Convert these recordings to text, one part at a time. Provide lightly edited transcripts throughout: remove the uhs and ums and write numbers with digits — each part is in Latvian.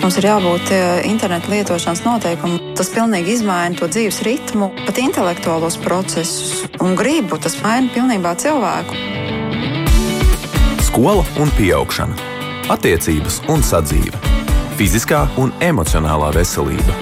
Mums ir jābūt interneta lietošanas noteikumu. Tas pilnīgi izmaina to dzīves ritmu, pat intelektuālos procesus un gribu. Tas maina pilnībā cilvēku. Skola un pieaugšana, attiecības un sadzīve, fiziskā un emocionālā veselība.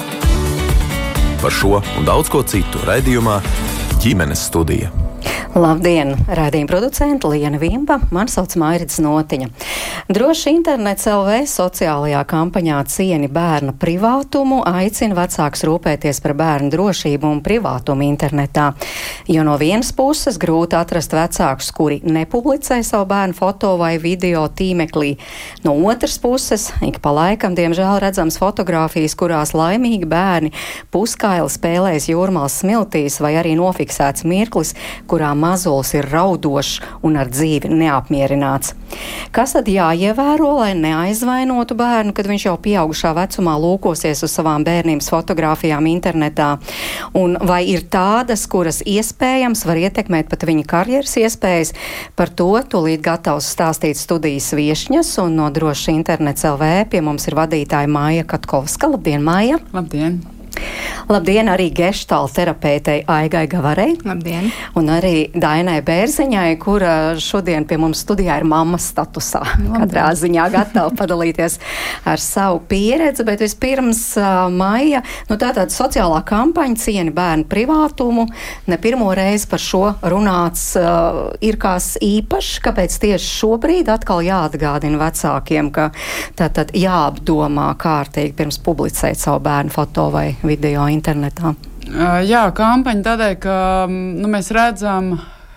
Par šo un daudz ko citu raidījumā Ģimenes studija. Labdien! Raidījuma producente Liena Vimba, mani sauc Mairits Notiņa. Droši internets LV sociālajā kampaņā Cieni bērna privātumu aicina vecākus rūpēties par bērnu drošību un privātumu internetā. Jo no vienas puses grūti atrast vecākus, kuri nepublicē savu bērnu foto vai video tīmeklī. No otras puses, ik pa laikam, diemžēl, redzams fotogrāfijas, kurās laimīgi bērni puskaili spēlēs jūrmālas smiltīs vai arī nofiksēts mirklis, kurā mazulis ir raudošs un ar dzīvi neapmierināts. Kas tad jāievēro, lai neaizvainotu bērnu, kad viņš jau pieaugušā vecumā lūkosies uz savām bērnības fotogrāfijām internetā? Un vai ir tādas, kuras iespējams var ietekmēt pat viņa karjeras iespējas? Par to tūlīt gatavs stāstīt studijas viešņas, un no Drošs internets LV pie mums ir vadītāja Māja Katkovska. Labdien, Māja! Labdien! Labdien arī geštāla terapeitei Aigai Gavarei. Labdien! Un arī Dainai Bērziņai, kura šodien pie mums studijā ir mammas statusā. Labdien. Katrā ziņā gatava padalīties ar savu pieredzi, bet vispirms Maija, tātad sociālā kampaņa Cieni bērnu privātumu, ne pirmo reizi par šo runāts, ir kās īpašs, kāpēc tieši šobrīd atkal jāatgādina vecākiem, ka tātad jāapdomā kārtīgi pirms publicēt savu bērnu foto vai video internetā. Jā, kampaņa tādēļ, ka mēs redzam,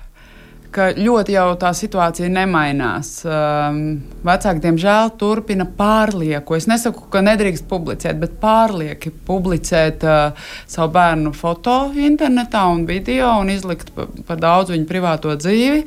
ka ļoti jau tā situācija nemainās. Vecāki, diemžēl, turpina pārlieku. Es nesaku, ka nedrīkst publicēt, bet pārlieki publicēt savu bērnu foto internetā un video un izlikt par daudz viņu privāto dzīvi.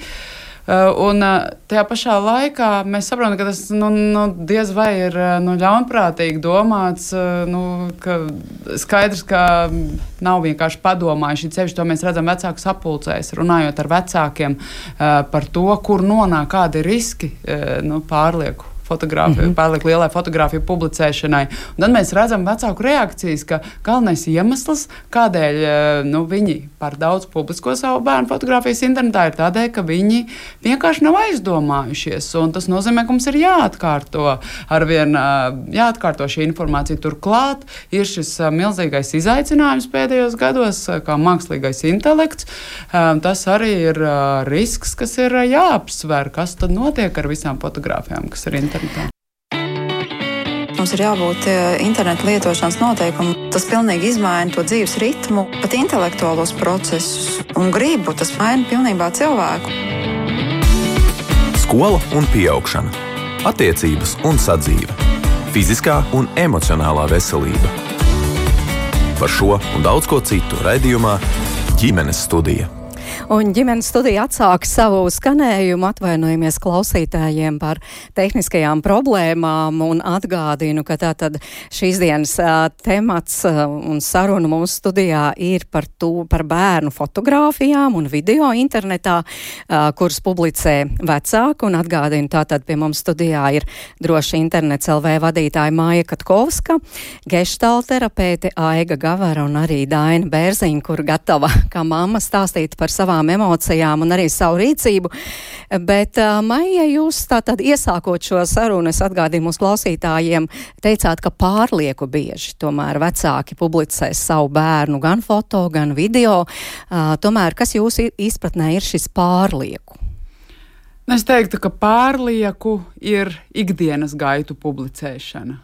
Un tajā pašā laikā mēs saprotam, ka tas diez vai ir ļaunprātīgi domāts, ka skaidrs, ka nav vienkārši padomājuši. Ceļš to mēs redzam vecāku sapulcēs, runājot ar vecākiem par to, kur nonāk kādi riski pārlieku fotogrāfiju, pārliek lielai fotogrāfiju publicēšanai. Un tad mēs redzam vecāku reakcijas, ka galvenais iemesls, kādēļ viņi par daudz publisko savu bērnu fotogrāfijas internetā, ir tādēļ, ka viņi vienkārši nav aizdomājušies. Un tas nozīmē, ka mums ir jāatkārto šī informācija. Turklāt ir šis milzīgais izaicinājums pēdējos gados, kā mākslīgais intelekts. Tas arī ir risks, kas ir jāapsver, kas tad notiek ar visām fotogrāfijām, kas ir internetā. Mums ir jābūt interneta lietošanas noteikumu. Tas pilnīgi izmaina to dzīves ritmu, pat intelektuālos procesus un gribu. Tas maina pilnībā cilvēku. Skola un pieaugšana, attiecības un sadzīve, fiziskā un emocionālā veselība. Par šo un daudz ko citu raidījumā Ģimenes studija. Un Ģimenes studija atsāk savu skanējumu, atvainojamies klausītājiem par tehniskajām problēmām un atgādinu, ka tātad šīs dienas temats un saruna mūsu studijā ir par bērnu fotogrāfijām un video internetā, kuras publicē vecāki, un atgādinu, tātad pie mums studijā ir Drošs internets LV vadītāja Māja Katkovska, geštāla terapeite Aiga Gavara un arī Daina Bērziņa, kur gatava kā mamma stāstīt par savām emocijām un arī savu rīcību. Bet, Maija, jūs tātad iesākot šo sarunu, es atgādīju mūsu klausītājiem, teicāt, ka pārlieku bieži tomēr vecāki publicē savu bērnu gan foto, gan video. Tomēr, kas jūsu izpratnē ir šis pārlieku? Es teiktu, ka pārlieku ir ikdienas gaitu publicēšana.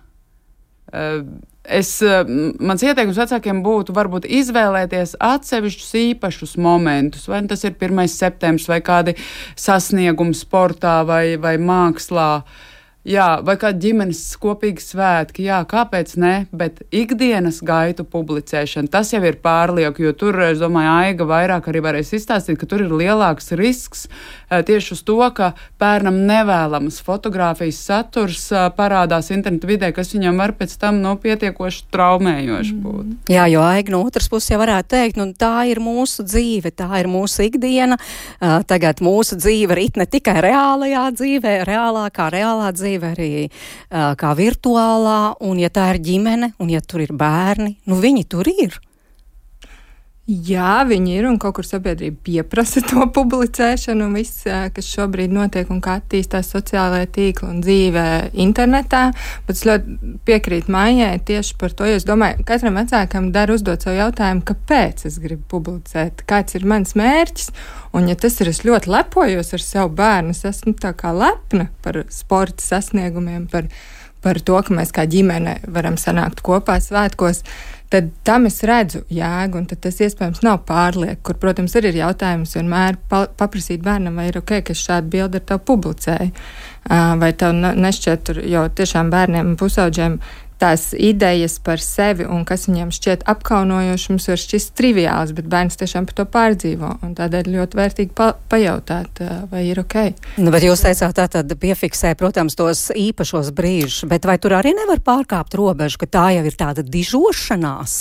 Mans ieteikums vecākiem būtu varbūt izvēlēties atsevišķus īpašus momentus, vai tas ir 1. septembris, vai kādi sasniegumi sportā vai mākslā. Jā, vai kā ģimenes kopīgi svētki, jā, kāpēc ne, bet ikdienas gaitu publicēšana, tas jau ir pārlieku, jo tur, es domāju, Aiga vairāk arī varēs izstāstīt, ka tur ir lielāks risks tieši uz to, ka bērnam nevēlamas fotogrāfijas saturs parādās internetu vidē, kas viņam var pēc tam pietiekoši traumējoši būt. Jā, jo Aiga no otras puses jau varētu teikt, tā ir mūsu dzīve, tā ir mūsu ikdiena, tagad mūsu dzīve rit ne tikai reālajā dzīvē, reālā dzīve, dzīve arī kā virtuālā, un ja tā ir ģimene, un ja tur ir bērni, nu viņi tur ir. Jā, viņi ir, un kaut kur sabiedrība pieprasa to publicēšanu un viss, kas šobrīd notiek un kā attīstās sociālajā tīkla un dzīvē internetā, bet es ļoti piekrītu Maijai tieši par to, jo es domāju, katram vecākam dar uzdot savu jautājumu, kāpēc es gribu publicēt, kāds ir mans mērķis, un ja tas ir, es ļoti lepojos ar savu bērnu, es esmu tā kā lepna par sporta sasniegumiem, par to, ka mēs kā ģimene varam sanākt kopā svētkos, tad tam es redzu jēgu, un tad tas iespējams nav pārlieku, kur, protams, arī ir jautājums vienmēr paprasīt bērnam, vai ir ok, ka šādu bildi ar tev publicēju. Vai tev nešķiet tur, jo tiešām bērniem un pusauģiem tās idejas par sevi un kas viņiem šķiet apkaunojoši, mums var šķist triviāls, bet bērns tiešām par to pārdzīvo, un tādēļ ļoti vērtīgi pajautāt, vai ir ok. Nu, bet jūs teicāt, tātad piefiksē, protams, tos īpašos brīžus, bet vai tur arī nevar pārkāpt robežu, ka tā jau ir tāda dižošanās?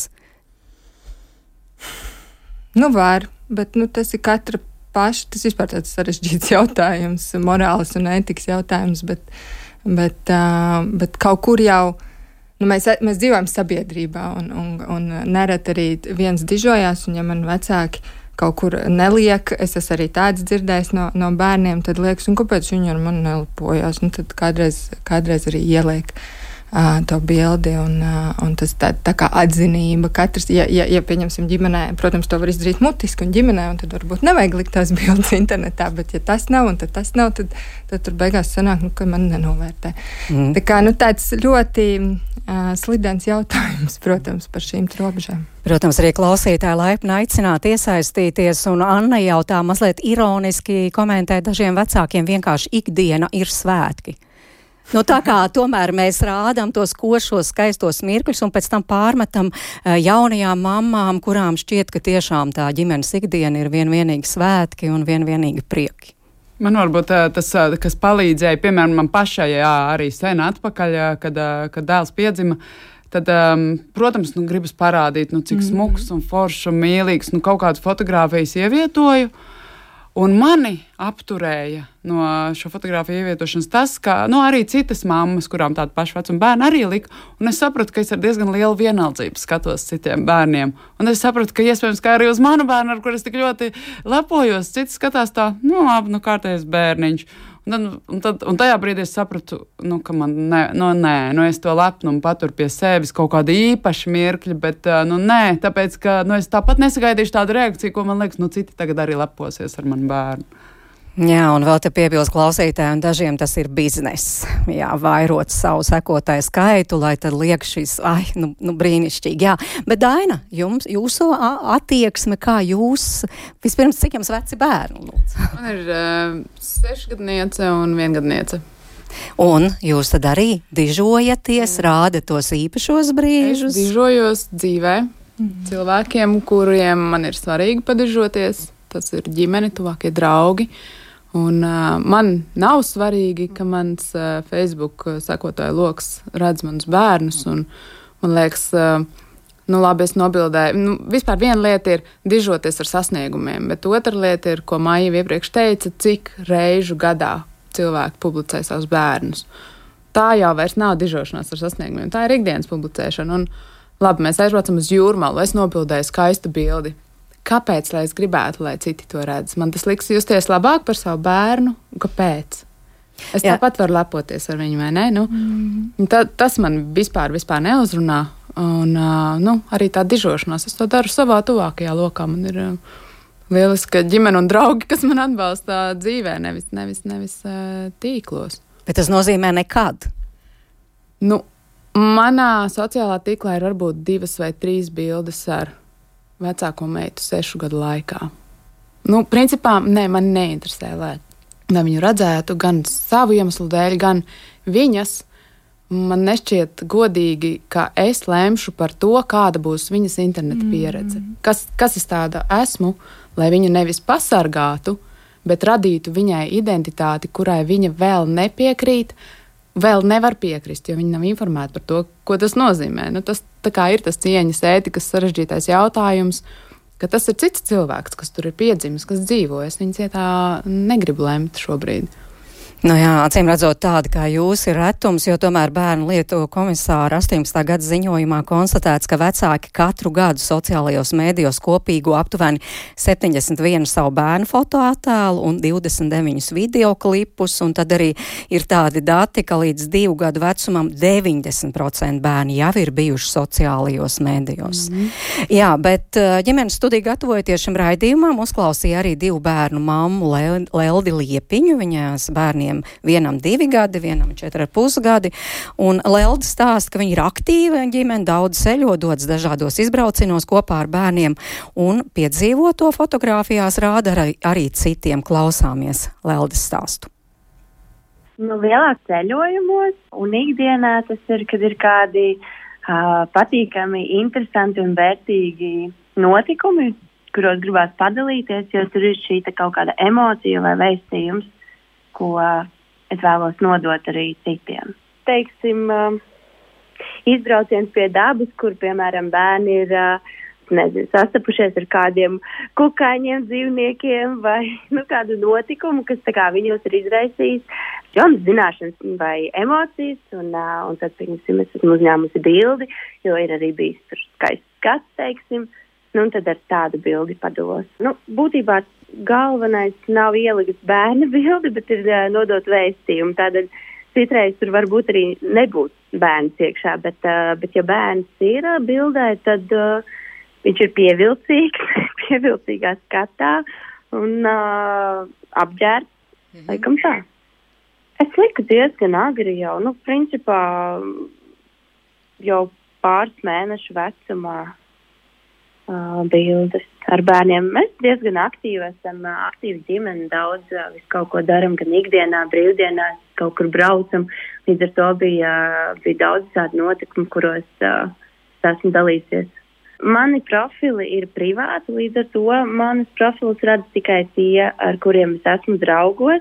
Nu, var, bet tas ir katra paša, tas vispār tāds sarežģīts jautājums, morāls un ētikas jautājums, bet kaut kur jau mēs dzīvojam sabiedrībā, un nereti arī viens dižojās, un ja man vecāki kaut kur neliek, es esmu arī tāds dzirdējis no bērniem, tad liekas, un kāpēc viņi ar mani nelipojās, un tad kādreiz arī ieliek to bildi, un tas tā kā atzinība. Katrs, ja pieņemsim ģimenē, protams, to var izdarīt mutiski un ģimenē, un tad varbūt nevajag likt tās bildes internetā, bet ja tas nav, un tad tas nav, tad tur beigās sanāk, ka man nenovērtē. Tā kā, tāds ļoti slidens jautājums, protams, par šīm robežām. Protams, arī klausītāji laipni aicināt iesaistīties, un Anna jau tā mazliet ironiski komentē dažiem vecākiem, vienkārši ikdiena ir svētki. Nu, tā kā tomēr mēs rādām tos košos, skaistos mirkļus un pēc tam pārmetam jaunajām mammām, kurām šķiet, ka tiešām tā ģimenes ikdiena ir vienīgi svētki un vienīgi prieki. Man varbūt tas, kas palīdzēja, piemēram, man pašai arī sen atpakaļ, kad dēls piedzima, tad, protams, gribas parādīt, cik smuks un foršs un mīlīgs, kaut kādas fotogrāfijas ievietoju. Un mani apturēja no šo fotogrāfiju ievietošanas tas, ka arī citas mammas, kurām tādu pašu vecumu bērnu arī lika, un es sapratu, ka es ar diezgan lielu vienaldzību skatos citiem bērniem. Un es sapratu, ka iespējams, ka arī uz manu bērnu, ar kur es tik ļoti lepojos, citi skatās tā, labi, kārtējais bērniņš. Un tajā brīdī es sapratu, ka man es to lepnumu paturu pie sevis, kaut kāda īpaša mirkļa, bet nē, tāpēc, ka es tāpat nesagaidīšu tādu reakciju, ko man liekas, citi tagad arī leposies ar manu bērnu. Jā, un vēl te piebilst klausītāji, un dažiem tas ir bizness. Jā, vairot savu sekotāju skaitu, lai tad liek šis, brīnišķīgi. Jā, bet Daina, jūsu attieksme, kā jūs, vispirms, cik jums veci bērni? Lūdzu? Man ir 6-gadniece un 1-gadniece. Un jūs tad arī dižojaties, rādat tos īpašos brīžus? Es dižojos dzīvē cilvēkiem, kuriem man ir svarīgi padižoties. Tas ir ģimene, tuvākie draugi. Un man nav svarīgi, ka mans Facebook sekotāju loks redz manus bērnus. Un man liekas, labi, es nobildēju. Vispār viena lieta ir dižoties ar sasniegumiem, bet otra lieta ir, ko Maija iepriekš teica, cik reižu gadā cilvēki publicē savus bērnus. Tā jau vairs nav dižošanās ar sasniegumiem, tā ir ikdienas publicēšana. Un labi, mēs aizbraucam uz Jūrmalu, es nobildēju skaistu bildi. Kāpēc, lai es gribētu, lai citi to redz? Man tas liks justies labāk par savu bērnu. Kāpēc? Es tāpat varu lepoties ar viņu, vai ne? Tas man vispār neuzrunā. Un arī tā dižošanās. Es to daru savā tuvākajā lokā. Man ir lieliska ģimene un draugi, kas man atbalsta dzīvē, nevis tīklos. Bet tas nozīmē nekad? Manā sociālā tīklā ir varbūt 2 vai 3 bildes ar vecāko meitu 6 gadu laikā. Principā, man neinteresē, lai viņu redzētu gan savu iemeslu dēļ, gan viņas. Man nešķiet godīgi, ka es lemšu par to, kāda būs viņas interneta pieredze. Kas es tāda esmu, lai viņu nevis pasargātu, bet radītu viņai identitāti, kurai viņa vēl nepiekrīt, vēl nevar piekrist, jo viņi nav informēti par to, ko tas nozīmē. Tas tā kā ir tas cieņas, ētikas sarežģītais jautājums, ka tas ir cits cilvēks, kas tur ir piedzimis, kas dzīvo. Es viņas cietā negribu lemt šobrīd. Nu jā, acīm redzot tādi kā jūs ir retums, jo tomēr Bērnu lietu komisāra 18. gada ziņojumā konstatēts, ka vecāki katru gadu sociālajos mēdījos kopīgu aptuveni 71 savu bērnu fotoattēlu un 29 videoklipus, un tad arī ir tādi dati, ka līdz 2 gadu vecumam 90% bērni jau ir bijuši sociālajos mēdījos. Jā, bet ģimenes studija gatavojoties šim raidījumam uzklausīja arī 2 bērnu mammu Leldi Liepiņu, viņās bērniem vienam 2 gadi, vienam 4,5 gadi, un Lelda stāsta, ka viņa ir aktīva ģimene, daudz ceļo, dodas dažādos izbraucienos kopā ar bērniem, un piedzīvoto fotogrāfijās rāda arī citiem. Klausāmies Leldas stāstu. Lielāk ceļojumos, un ikdienā tas ir, kad ir kādi patīkami, interesanti un vērtīgi notikumi, kuros gribās padalīties, jo tur ir šī kaut kāda emocija vai vēstījums, ko es vēlos nodot arī citiem. Teiksim, izbrauciens pie dabas, kur, piemēram, bērni ir sastapušies ar kādiem kukaiņiem, dzīvniekiem vai kādu notikumu, kas viņos ir izraisījis jaunas zināšanas vai emocijas, un tad, piemēram, es esmu uzņēmusi bildi, jo ir arī bijis tur skaists skats, teiksim, un tad ar tādu bildi padalos. Būtībā galvenais nav ielikt bērna bildi, bet ir nodot vēstījumu. Tādēļ citreiz tur varbūt arī nebūt bērns iekšā, bet ja bērns ir bildē, tad viņš ir pievilcīgā skatā un apģērbs, laikam tā. Es liku diezgan agri jau, principā jau pāris mēnešu vecumā bildes ar bērniem. Mēs diezgan aktīvi esam, aktīvi ģimene, daudz visu kaut ko daram, gan ikdienā, brīvdienās, kaut kur braucam. Līdz ar to bija daudz tādu notikumu, kuros esmu dalīsies. Mani profili ir privāti, līdz ar to manas profilus redz tikai tie, ar kuriem es esmu draugos,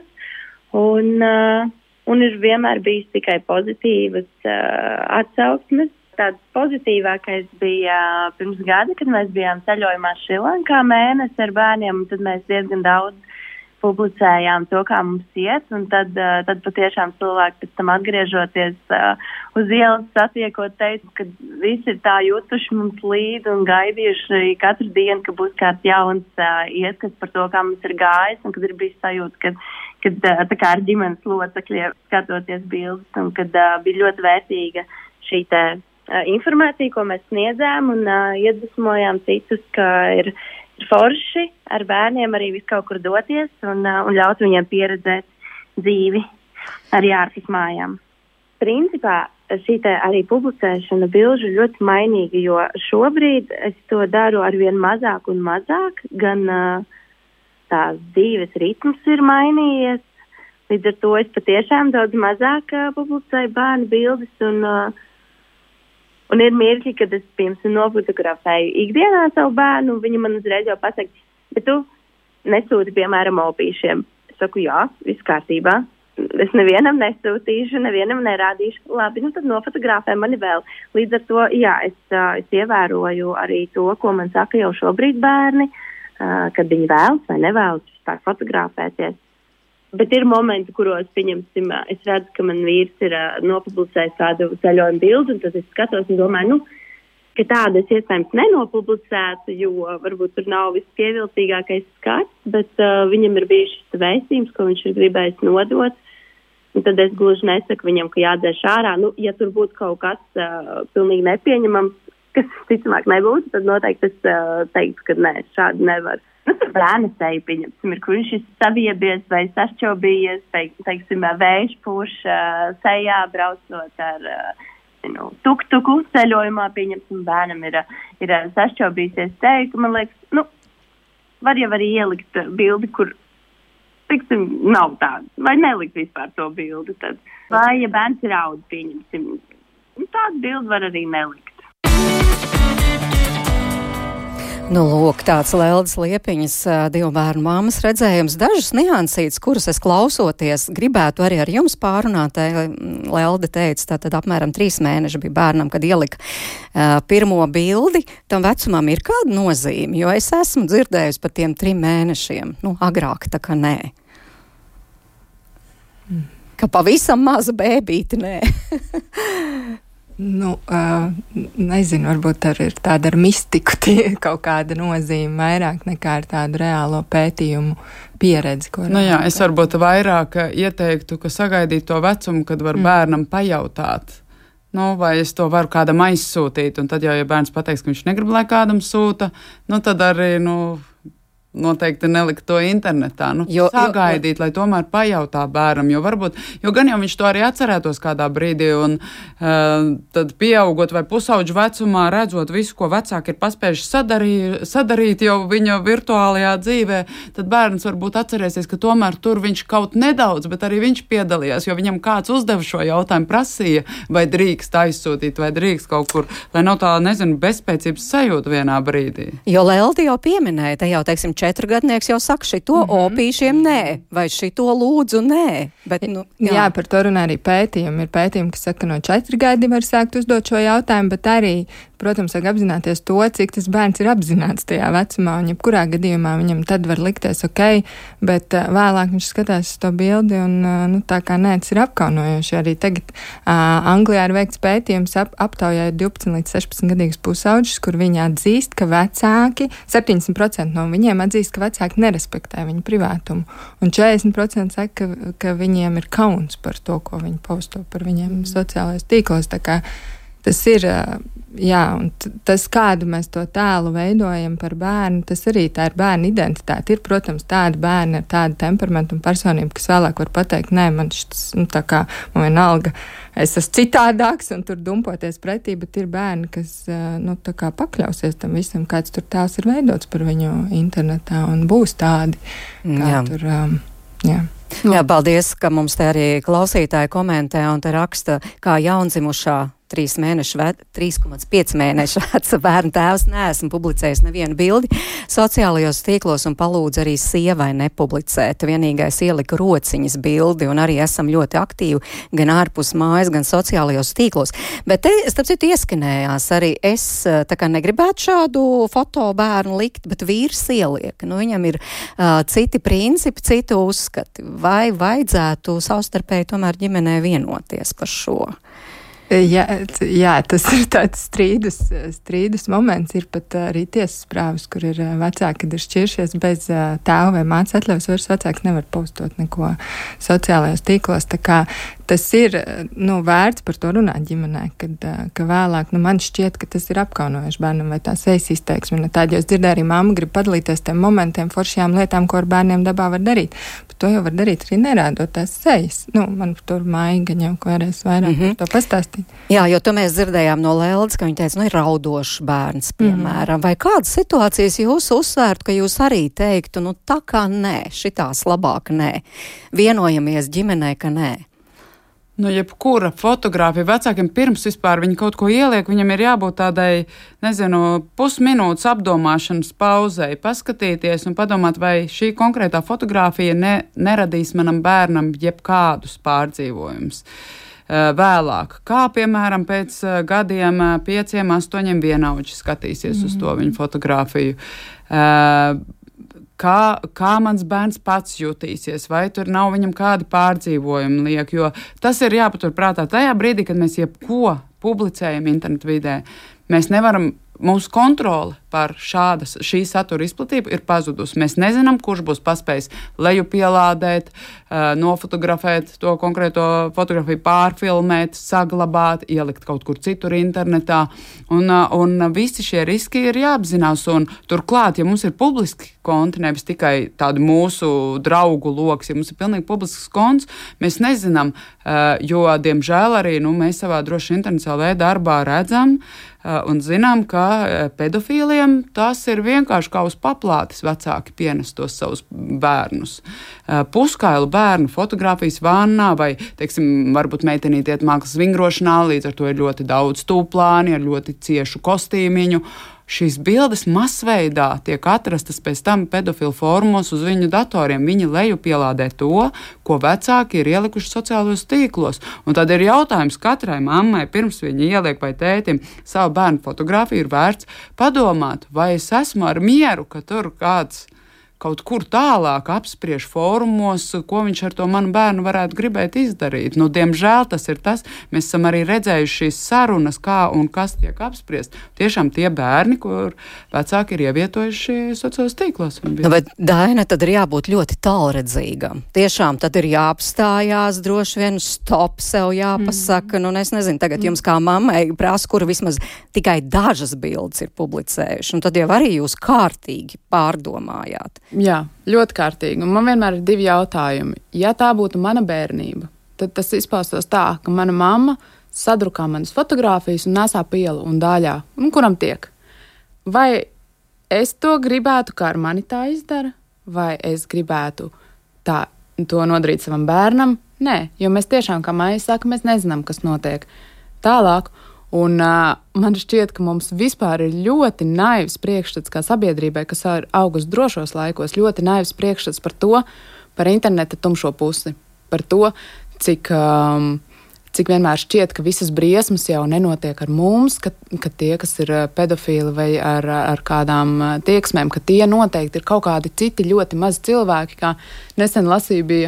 un ir vienmēr bijis tikai pozitīvas atsauksmes. Tāds pozitīvākais bija pirms gada, kad mēs bijām ceļojumā Šrilankā mēnesi ar bērniem, un tad mēs diezgan daudz publicējām to, kā mums iet, un tad patiešām cilvēki pēc tam atgriežoties uz ielas satiekot teica, ka visi ir tā jutuši mums līdzi un gaidījuši katru dienu, ka būs kāds jauns ieskats par to, kā mums ir gājis, un kad ir bijis sajūta, kad tā kā ar ģimenes locekļiem skatoties bildes, un kad bija ļoti vērtīga šī te informācija, ko mēs sniedzām, un iedvesmojām citus, ka ir forši ar bērniem arī visu kaut kur doties un ļaut viņiem pieredzēt dzīvi arī ārpus mājām. Principā šī arī publicēšana bilžu ļoti mainīga, jo šobrīd es to daru arvien mazāk un mazāk, gan tās dzīves ritms ir mainījies, līdz ar to es patiešām daudz mazāk publicēju bērnu bildes, un ir mirkļi, kad es, piemēram, nofotografēju ikdienā savu bērnu, un viņi man uzreiz jau pasaka, bet tu nesūti, piemēram, opīšiem. Es saku, jā, viss kārtībā. Es nevienam nesūtīšu, nevienam nerādīšu. Labi, tad nofotografē mani vēl. Līdz ar to, jā, es ievēroju arī to, ko man saka jau šobrīd bērni, kad viņi vēlas vai nevēlas vispār fotografēties. Bet ir momenti, kuros, pieņemsim, es redzu, ka man vīrs ir nopublicējis kādu ceļojumu bildi, un tad es skatos un domāju, ka tādu es iespējams nenopublicētu, jo varbūt tur nav viss pievilcīgākais skats, bet viņam ir bijis šis vēstījums, ko viņš ir gribējis nodot, un tad es gluži nesaku viņam, ka jādzēš ārā. Ja tur būtu kaut kas pilnīgi nepieņemams, kas ticamāk nebūtu, tad noteikti es teiktu, ka nē, šādi nevar. Tur bērna seja, pieņemsim, ir, kur viņš ir saviebies vai sašķobījies, teiksim, vējš pūš sejā, braucot ar tuk-tuku ceļojumā, pieņemsim, bērnam ir sašķobījusies seja, ka man liekas, var jau arī ielikt bildi, kur, teiksim, nav tāda, vai nelikt vispār to bildi, tad. Vai, ja bērns ir audz, pieņemsim, tādu bildi var arī nelikt. Lūk, tāds Leldas Liepiņas 2 bērnu mammas redzējums. Dažas niansītes, kuras es klausoties, gribētu arī ar jums pārunāt. Lelda teica, tātad apmēram 3 mēneši bija bērnam, kad ielika pirmo bildi. Tam vecumam ir kāda nozīme, jo es esmu dzirdējusi par tiem 3 mēnešiem. Agrāk tā kā nē. Ka pavisam maza bēbīte, nē. Nezinu, varbūt ir tāda ar mistiku kaut kāda nozīme vairāk nekā ar tādu reālo pētījumu pieredzi. Es varbūt vairāk ieteiktu, ka sagaidīt to vecumu, kad var bērnam pajautāt. Vai es to varu kādam aizsūtīt, un tad jau, ja bērns pateiks, ka viņš negrib, lai kādam sūta, tad arī, noteikti nelikt to internetā. Sagaidīt, lai tomēr pajautā bērnam, jo gan jau viņš to arī atcerētos kādā brīdī, un tad pieaugot vai pusauģu vecumā, redzot visu, ko vecāki ir paspējuši sadarīt jau viņa virtuālajā dzīvē, tad bērns varbūt atcerēsies, ka tomēr tur viņš kaut nedaudz, bet arī viņš piedalījās, jo viņam kāds uzdeva šo jautājumu, prasīja, vai drīkst aizsūtīt, vai drīkst kaut kur, lai nav tā, bezspēcības sajūta vienā brīdī. Jo Leldi jau pieminēja, te jau, 4-gadnieks jau saka šito opīšiem nē, vai šito lūdzu nē. Bet, jā, par to runā arī pētījumi. Ir pētījumi, kas saka, no 4 gadi var sākt uzdot šo jautājumu, bet arī, protams, vajag apzināties to, cik tas bērns ir apzināts tajā vecumā, un jebkurā gadījumā viņam tad var likties ok, bet vēlāk viņš skatās to bildi, un tā kā nē, tas ir apkaunojoši. Arī tagad Anglijā ir veikts pētījums aptaujājot 12 līdz 16 gadīgus pusauģus, kur viņi atzīst, ka vecāki, 70% no viņiem atzīst, ka vecāki nerespektē viņu privātumu, un 40% saka, ka viņiem ir kauns par to, ko viņi posto par viņiem sociālajos tīklos. Tā kā tas ir, un tas, kādu mēs to tēlu veidojam par bērnu, tas arī tā ir bērna identitāte. Ir, protams, tādi bērni ar tādu temperamentu un personību, kas vēlāk var pateikt, nē, man šis, tā kā, man vienalga, es esmu citādāks un tur dumpoties pretī, bet ir bērni, kas, tā kā pakļausies tam visam, kāds tur tēls ir veidots par viņu internetā un būs tādi, kā tur, Jā, paldies, ka mums te arī klausītāji komentē un te raksta, kā jaundzimušā 3,5 mēnešu veca bērna tēvs neesmu publicējis nevienu bildi sociālajos tīklos un palūdzu arī sievai nepublicēt. Vienīgais ielika rociņas bildi un arī esam ļoti aktīvi gan ārpus mājas, gan sociālajos tīklos. Bet te, starp citu, ieskanējās arī es tā kā negribētu šādu foto bērnu likt, bet vīrs ieliek. Viņam ir citi principi, citi uzskati. Vai vajadzētu savstarpēji tomēr ģimenē vienoties par šo? Jā, tas ir tāds strīdus moments. Ir pat arī tiesas prāvas, kur ir vecāki, kad ir šķiršies bez tēva vai mātes atļaus, vairs vecāks nevar postot neko sociālajos tīklos. Tā kā tas ir, vērts par to runāt ģimenē, ka vēlāk, man šķiet, ka tas ir apkaunojuši bērnam vai tā sejas izteiksme. Tādi, jo es dzirdēju, arī mamma grib padalīties tiem momentiem, foršajām lietām, ko ar bērniem dabā var darīt. Bet to jau var darīt arī nerādot tās sejas. Man tur maigaņa jau kādreiz vairāk par to pastāstīt. Jā, jo to mēs dzirdējām no Leldas, ka viņa teica, ir raudošs bērns, piemēram. Vai kādas situācijas jūs uzsvērtu, ka jūs arī teiktu, tā kā nē, šitās labāk nē. Vienojamies ģimenē, ka nē. Jebkura fotogrāfija vecākiem pirms vispār viņi kaut ko ieliek, viņam ir jābūt tādai, pusminūtes apdomāšanas pauzei, paskatīties un padomāt, vai šī konkrētā fotogrāfija neradīs manam bērnam jebkādus pārdzīvojumus. Vēlāk, kā piemēram pēc gadiem 5, 8 vienaudži skatīsies uz to viņu fotogrāfiju. Kā mans bērns pats jutīsies, vai tur nav viņam kādi pārdzīvojumi liek, jo tas ir jāpaturprātā tajā brīdī, kad mēs jebko publicējam internetu vidē. Mēs nevaram, mūsu kontrole par šī satura izplatību ir pazudusi. Mēs nezinām, kurš būs paspējis lejupielādēt, nofotografēt to konkrēto fotografiju, pārfilmēt, saglabāt, ielikt kaut kur citur internetā. Un visi šie riski ir jāapzinās. Un turklāt, ja mums ir publiski konti, nevis tikai tādi mūsu draugu loks, ja mums ir pilnīgi publisks konts, mēs nezinām, jo, diemžēl, arī mēs savā droši internetā darbā redzam un zinām, ka pedofīliem tas ir vienkārši kā uz paplātes vecāki pienest tos savus bērnus. Puskailu bērnu fotografijas vannā vai, varbūt meitenīti iet mākslas vingrošanā, līdz ar to ir ļoti daudz tūplāni ar ļoti ciešu kostīmiņu. Šīs bildes masveidā tiek atrastas pēc tam pedofilu fórumos uz viņu datoriem. Viņi lejupielādē to, ko vecāki ir ielikuši sociālajos tīklos. Un tad ir jautājums katrai mammai, pirms viņa ieliek vai tētim savu bērnu fotogrāfiju, ir vērts padomāt, vai es esmu ar mieru, ka tur kāds kaut kur tālāk apspriež fórumos, ko viņš ar to manu bērnu varētu gribēt izdarīt. Nu, diemžēl tas ir tas, mēs esam arī redzējuši šīs sarunas, kā un kas tiek apspriest. Tiešām tie bērni, kur vecāki ir ievietojuši sociālos tīklos. Bet, Daina, tad ir jābūt ļoti tālredzīgam. Tiešām tad ir jāapstājās, droši vien stop sev jāpasaka. Nu, es nezinu, tagad jums kā mammai prasa, kura vismaz tikai dažas bildes ir publicējuši. Un tad jau arī jūs kārtīgi pārdomājāt. Jā, ļoti kārtīgi. Un man vienmēr ir 2 jautājumi. Ja tā būtu mana bērnība, tad tas izpaustos tā, ka mana mamma sadrukā manas fotogrāfijas un nesā pa ielu un dāļā, un kuram tiek. Vai es to gribētu, kā ar mani tā izdara, vai es gribētu to nodarīt savam bērnam? Nē, jo mēs tiešām, kā Maija saka, mēs nezinām, kas notiek tālāk. Un man šķiet, ka mums vispār ir ļoti naivs priekšstats kā sabiedrībai, kas ir augusi drošos laikos, ļoti naivs priekšstats par interneta tumšo pusi, par to, cik vienmēr šķiet, ka visas briesmas jau nenotiek ar mums, ka tie, kas ir pedofili vai ar kādām tieksmēm, ka tie noteikti ir kaut kādi citi ļoti mazi cilvēki, kā nesen lasīju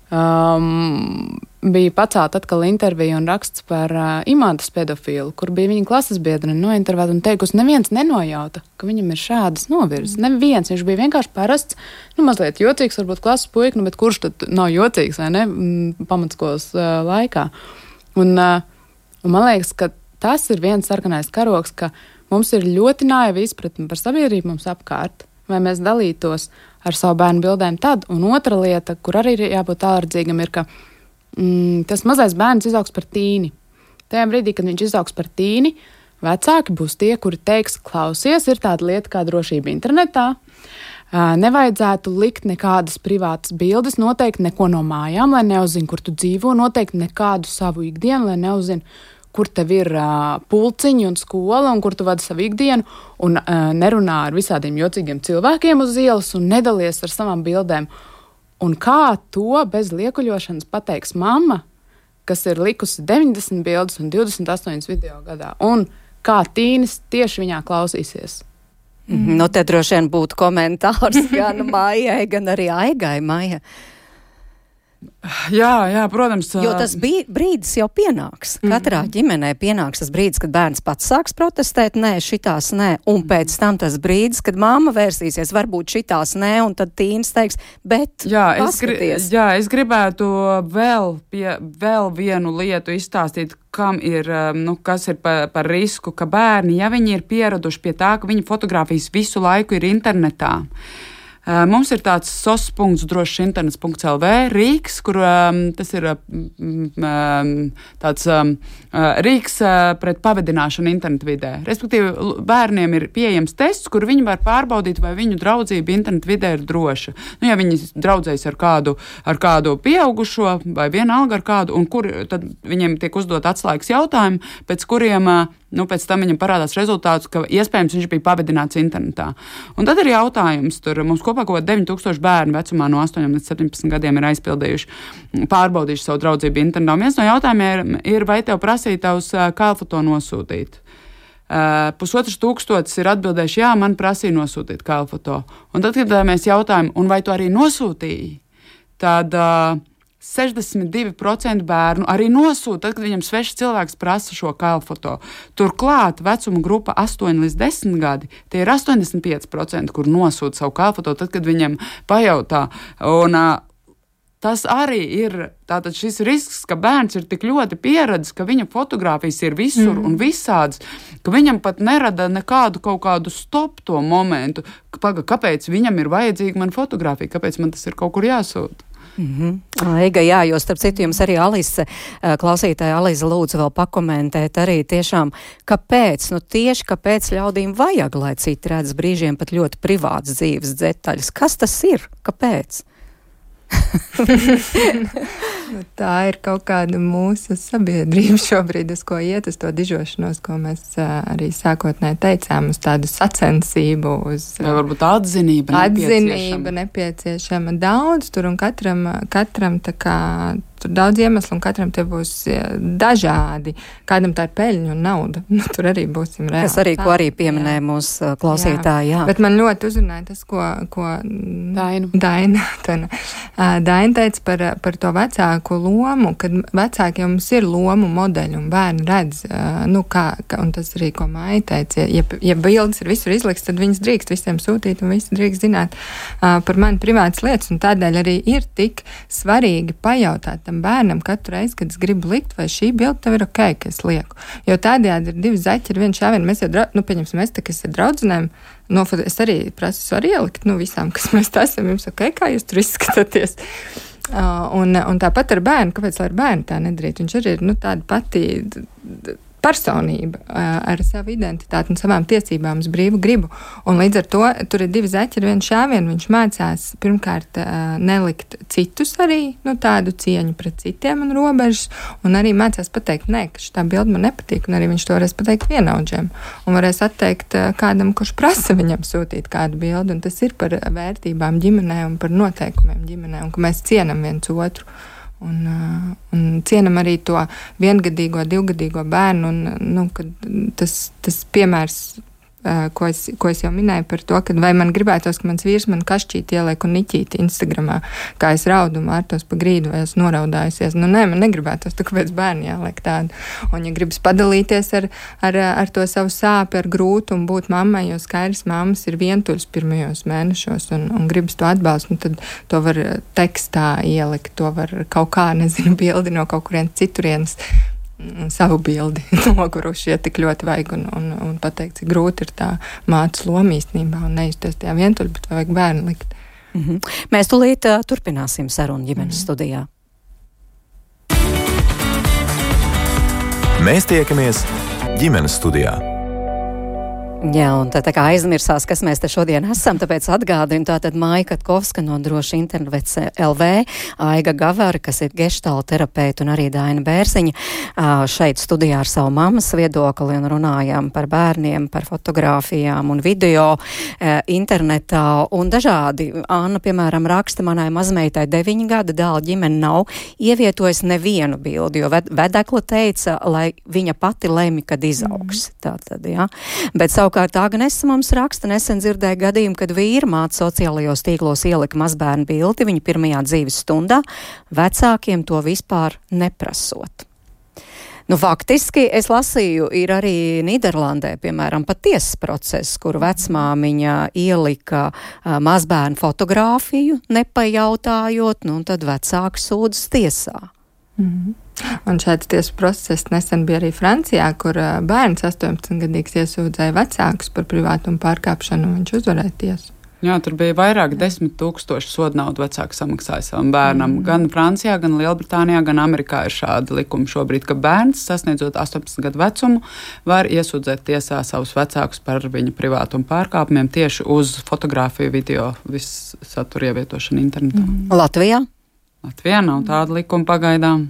bija pacēlta atkal intervija un raksts par Imantas pedofilu, kur bija viņa klases biedrene nointervēta un teikusi, neviens nenojauta, ka viņam ir šādas novirzes. Neviens, viņš bija vienkārši parasts, mazliet jocīgs, varbūt klases puika, bet kurš tad nav jocīgs, vai ne, pamatskolas laikā. Un man liekas, ka tas ir viens sarkanais karoks, ka mums ir ļoti naiva izpratne par sabiedrību mums apkārt, vai mēs dalītos ar savu bērnu bildēm tad. Un otra lieta, kur arī ir jābūt tālredzīgam, ir, ka tas mazais bērns izaugs par tīni. Tajā brīdī, kad viņš izaugs par tīni, vecāki būs tie, kuri teiks, klausies, ir tāda lieta kā drošība internetā. Nevajadzētu likt nekādas privātas bildes, noteikti neko no mājām, lai neuzzina, kur tu dzīvo, noteikti nekādu savu ikdienu, lai neuzzina, kur tev ir pulciņi un skola, un kur tu vadi savu ikdienu, un nerunā ar visādiem jocīgiem cilvēkiem uz ielas, un nedalies ar savām bildēm. Un kā to bez liekuļošanas pateiks mamma, kas ir likusi 90 bildes un 28 video gadā, un kā tīnis tieši viņā klausīsies? Nu, te droši vien būtu komentārs gan Maijai, gan arī Aigai. Maija. Jā, protams. Jo tas brīdis jau pienāks. Katrā ģimenē pienāks tas brīdis, kad bērns pats sāks protestēt, nē, šitās nē, un pēc tam tas brīdis, kad mamma vērsīsies, varbūt šitās nē, un tad tīns teiks, bet paskaties. Es gribētu vēl vienu lietu izstāstīt, kam ir, kas ir par risku, ka bērni, ja viņi ir pieraduši pie tā, ka viņa fotogrāfijas visu laiku ir internetā. Mums ir tāds sos.drošinternets.lv Rīks, kur tas ir tāds Rīks pret pavadināšanu internetu vidē. Respektīvi, bērniem ir pieejams tests, kur viņi var pārbaudīt, vai viņu draudzība internetu vidē ir droša. Ja viņi draudzējas ar kādu pieaugušo vai vienalga ar kādu, un kur tad viņiem tiek uzdot atslēgas jautājumi, pēc kuriem pēc tam viņam parādās rezultāts, ka iespējams viņš bija pavadināts internetā. Un tad ir jautājums, tur mums kopā 9000 bērnu vecumā no 8 līdz 17 gadiem ir aizpildījuši, pārbaudījuši savu draudzību internetā. Un viens no jautājumiem ir, vai tev prasīja tavus kailfoto nosūtīt. 1500 ir atbildējuši, jā, man prasīja nosūtīt kailfoto. Un tad, kad mēs jautājam, un vai tu arī nosūtīji, tad 62% bērnu arī nosūta, tad, kad viņam svešs cilvēks prasa šo kailfoto. Turklāt vecuma grupa 8 līdz 10 gadi, tie ir 85%, kur nosūta savu kailfoto, tad, kad viņam pajautā. Un tas arī ir tātad šis risks, ka bērns ir tik ļoti pieredzis, ka viņa fotogrāfijas ir visur un visādas, ka viņam pat nerada nekādu kaut kādu stop to momentu. Kāpēc viņam ir vajadzīga man fotogrāfija? Kāpēc man tas ir kaut kur jāsūta? Aiga, jā, jo starp citu jums arī Alise, klausītāja Alise lūdzu vēl pakomentēt arī tiešām, kāpēc, tieši kāpēc ļaudīm vajag, lai citi redz brīžiem pat ļoti privāts dzīves detaļas. Kas tas ir? Kāpēc? Tā ir kaut kāda mūsu sabiedrība šobrīd, uz ko iet, uz to dižošanos, ko mēs arī sākotnēji teicām, uz tādu sacensību, uz varbūt atzinība nepieciešama daudz tur, un katram tā kā tur daudz iemeslu, un katram te būs dažādi. Kādam tā ir peļņa un nauda. Tur arī būsim reāli. Kas arī, ko arī pieminēja mūsu klausītāji, jā. Bet man ļoti uzrunāja tas, ko Daina teica par to vecāku lomu, kad vecākiem mums ir lomu modeļi, un bērni redz, un tas arī, ko Maija teica, ja bildes ir visur izliks, tad viņas drīkst visiem sūtīt, un visi drīkst zināt par mani privātas lietas, un tādēļ arī ir tik svarīgi pajautāt tam bērnam katru reizi, kad es gribu likt, vai šī bilde tev ir ok, ka es lieku. Jo tādējādi ir divi zaķi, ir viens šāvien, mēs jau, pieņemsim, mēs tā, kas ir draudzenēm, es arī prasu, es varu ielikt, visām, kas mēs esam, jums ok, kā jūs tur izskatāties. Un tāpat ar bērnu, kāpēc lai ar bērnu tā nedarīt? Viņš arī ir tāda pati personība ar savu identitāti un savām tiesībām uz brīvu gribu. Un līdz ar to tur ir divi zaķi ar vienu šāvienu. Viņš mācās pirmkārt nelikt citus arī, tādu cieņu pret citiem un robežas, un arī mācās pateikt, nē, ka šitā bilde man nepatīk, un arī viņš to varēs pateikt vienaudžiem. Un varēs atteikt kādam, kurš prasa viņam sūtīt kādu bildi, un tas ir par vērtībām ģimenē un par noteikumiem ģimenē, un ka mēs cienam viens otru. Un cienam arī to viengadīgo, divgadīgo bērnu, un kad tas piemērs, ko es jau minēju par to, ka vai man gribētos, ka mans vīrs man kašķīti ieliek un niķīti Instagramā, kā es raudu un vārtos pa grīdu, vai es noraudājusies. Nē, man negribētos, tā kāpēc bērni jāliek tādu. Un ja gribas padalīties ar to savu sāpi, ar grūtu un būt mammai, jo skaidrs mammas ir vientuļas pirmajos mēnešos un gribas to atbalstu, tad to var tekstā ielikt, to var kaut kā, bildi no kaut kurienes citurienes, savu bildi noguruši, ja tik ļoti vajag un pateikt, cik grūti ir tā mātes loma īstenībā un nejusties tajā vientuļi, bet vajag bērnu likt. Mēs tūlīt turpināsim sarunu ģimenes studijā. Mēs tiekamies ģimenes studijā. Jā, un tā kā aizmirsās, kas mēs te šodien esam, tāpēc atgādinu tātad Maija Katkovska no Droši internets LV, Aiga Gavara, kas ir geštāla terapeita, un arī Daina Bērziņa šeit studijā ar savu mammas viedokli un runājām par bērniem, par fotogrāfijām un video internetā un dažādi. Anna, piemēram, raksta manai mazmeitai 9 gada dēla ģimene nav ievietojusi nevienu bildi, jo vedekla teica, lai viņa pati lemj, kad izaugs. Tātad, jā. Bet savukārt Agnese mums raksta, nesen dzirdēja gadījumu, kad vīra māte sociālajos tīklos ielika mazbērnu bildi viņa pirmajā dzīves stundā, vecākiem to vispār neprasot. Faktiski es lasīju, ir arī Nīderlandē, piemēram, pat tiesas process, kur vecmāmiņa ielika mazbērnu fotogrāfiju, nepajautājot, un tad vecāki sūdzas tiesā. Un šāds tiesas process nesen bija arī Francijā, kur bērns 18-gadīgs iesūdzēja vecākus par privātumu pārkāpšanu, un viņš uzvarēja tiesu. Jā, tur bija vairāk 10 000 sodnaudu vecāki samaksāja savam bērnam. Gan Francijā, gan Lielbritānijā, gan Amerikā ir šādi likumi šobrīd, ka bērns, sasniedzot 18 gadu vecumu, var iesūdzēt tiesā savus vecākus par viņa privātumu pārkāpumiem tieši uz fotogrāfiju, video, visu saturu ievietošanu internetā. Latvijā nav tāda likuma pagaidām.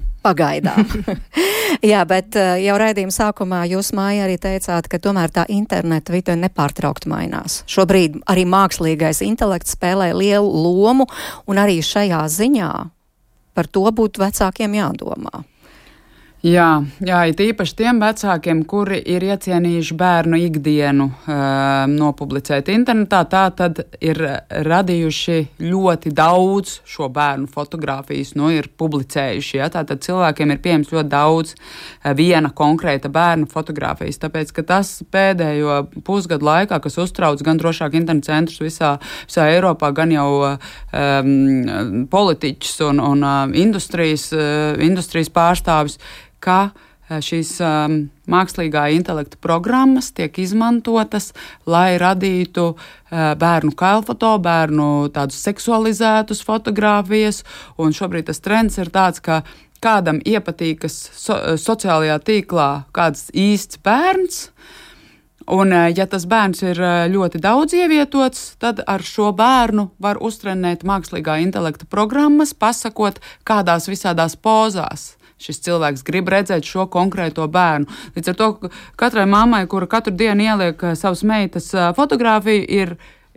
Jā, bet jau raidījuma sākumā jūs, Maija, arī teicāt, ka tomēr tā interneta vide nepārtraukti mainās. Šobrīd arī mākslīgais intelekts spēlē lielu lomu, un arī šajā ziņā par to būtu vecākiem jādomā. Jā, it īpaši tiem vecākiem, kuri ir iecienījuši bērnu ikdienu nopublicēt internetā, tā tad ir radījuši ļoti daudz šo bērnu fotogrāfijas, ir publicējuši. Ja? Tātad cilvēkiem ir pieejams ļoti daudz viena konkrēta bērnu fotogrāfijas, tāpēc, ka tas pēdējo pusgadu laikā, kas uztrauc gan drošāk internetu centrus visā Eiropā, gan jau politiķus un industrijas pārstāvis, ka šīs mākslīgā intelekta programmas tiek izmantotas, lai radītu bērnu kailfoto, bērnu tādus seksualizētus fotogrāfijas, un šobrīd tas trends ir tāds, ka kādam iepatīkas sociālajā tīklā kāds īsts bērns, un ja tas bērns ir ļoti daudz ievietots, tad ar šo bērnu var uztrenēt mākslīgā intelekta programmas, pasakot kādās visādās pozās šis cilvēks grib redzēt šo konkrēto bērnu. Līdz ar to katrai mammai, kura katru dienu ieliek savas meitas fotogrāfiju,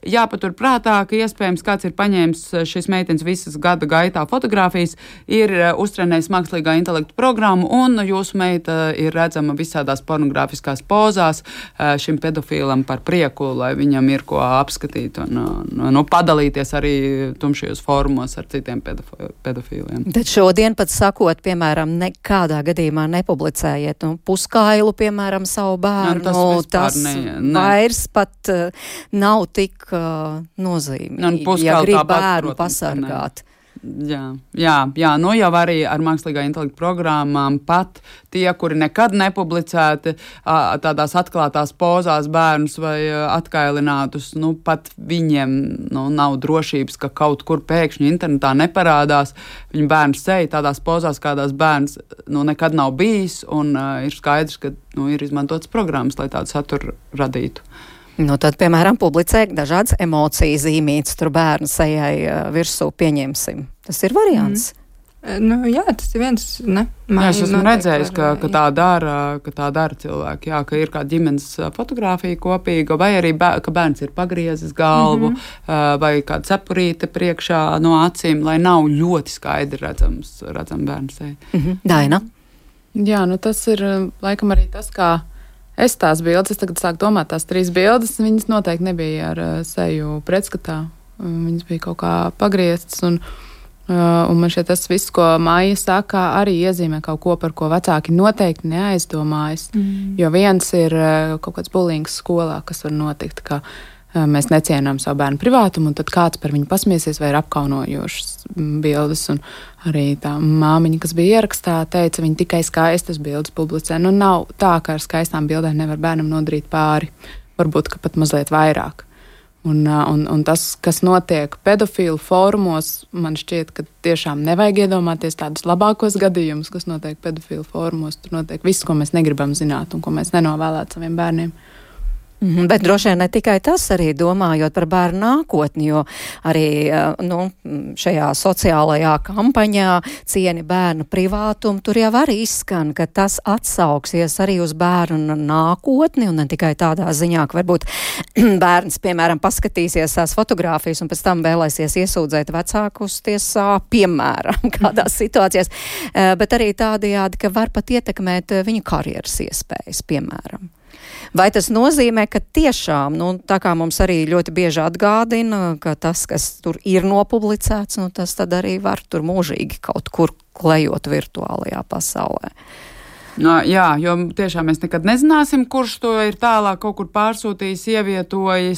jāpatur prātā, ka iespējams kāds ir paņēmis šīs meitenes visas gada gaitā fotogrāfijas, ir uztrenējis mākslīgā intelekta programmu, un jūsu meita ir redzama visādās pornogrāfiskās pozās šim pedofīlam par prieku, lai viņam ir ko apskatīt un padalīties arī tumšajos fórumos ar citiem pedofīliem. Bet šodien pat sakot, piemēram, nekādā gadījumā nepublicējiet puskailu, piemēram, savu bērnu. Tas vairs pat nav tik nozīmīgi, ja grib bērnu pasargāt. Jā, jau arī ar mākslīgā intelekta programmām pat tie, kuri nekad nepublicēti tādās atklātās pozās bērnus vai atkailinātus, pat viņiem nav drošības, ka kaut kur pēkšņi internetā neparādās viņu bērnu seja tādās pozās, kādās bērns nekad nav bijis, un ir skaidrs, ka ir izmantotas programmas, lai tādu saturu radītu. Tad, piemēram, publicē dažādas emociju zīmītes, tur bērnu sejai virsū pieņemsim. Tas ir variants. Jā, tas ir viens. Es esmu redzējis, ka tā dara cilvēki. Jā, ka ir kā ģimenes fotogrāfija kopīga, vai arī, ka bērns ir pagriezis galvu, vai kāda cepurīte priekšā no acīm, lai nav ļoti skaidri redzam bērnu seju. Daina? Jā, tas ir laikam arī tas, kā es tās bildes, es tagad sāku domāt tās 3 bildes, viņas noteikti nebija ar seju pretskatā. Viņas bija kaut kā pagrieztas, un man šķiet tas viss, ko Maija saka, arī iezīmē kaut ko, par ko vecāki noteikti neaizdomājas. Jo viens ir kaut kāds bulings skolā, kas var notikt, ka mēs necienām savu bērnu privātumu, un tad kāds par viņu pasmiesies vai ir apkaunojošas bildes. Un arī tā māmiņa, kas bija ierakstā, teica, viņa tikai skaistas bildes publicē. Nav tā, ka ar skaistām bildēm nevar bērnam nodarīt pāri. Varbūt, ka pat mazliet vairāk. Un tas, kas notiek pedofīlu fórumos, man šķiet, ka tiešām nevajag iedomāties tādus labākos gadījumus, kas notiek pedofīlu fórumos. Tur notiek viss, ko mēs negribam zināt un ko mēs nenovēlētu saviem bērniem. Bet droši vien ne tikai tas, arī domājot par bērnu nākotni, jo arī šajā sociālajā kampaņā cieni bērnu privātumu, tur jau arī izskan, ka tas atsauksies arī uz bērnu nākotni, un ne tikai tādā ziņā, ka varbūt bērns, piemēram, paskatīsies tās fotogrāfijas un pēc tam vēlēsies iesūdzēt vecākus tiesā, piemēram, kādās situācijās, bet arī tādējādi, ka var pat ietekmēt viņu karjeras iespējas, piemēram. Vai tas nozīmē, ka tiešām, tā kā mums arī ļoti bieži atgādina, ka tas, kas tur ir nopublicēts, tas tad arī var tur mūžīgi kaut kur klejot virtuālajā pasaulē? Jā, jo tiešām mēs nekad nezināsim, kurš to ir tālāk kaut kur pārsūtījis, ievietojis,